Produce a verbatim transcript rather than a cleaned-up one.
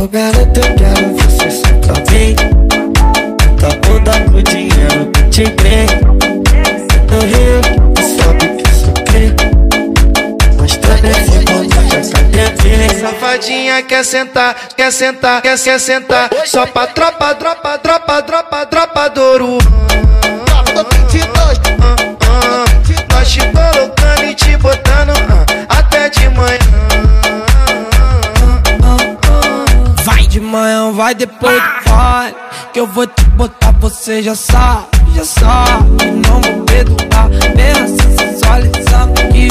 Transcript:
Ô garota, eu quero você só pra mim. Tua bunda com dinheiro que te crê. No Rio, tu sabe que sou crê. Mostrando esse mundo que essa bebê. Safadinha quer sentar, quer sentar, quer, quer sentar. Só pra tropa, dropa, dropa, dropa, dropa Douro. Nós te colocando e te botando até de manhã. Vai de manhã, vai depois do baile, que eu vou te botar, você já sabe, já sabe. Não vou perdoar, pensa, sensualizar.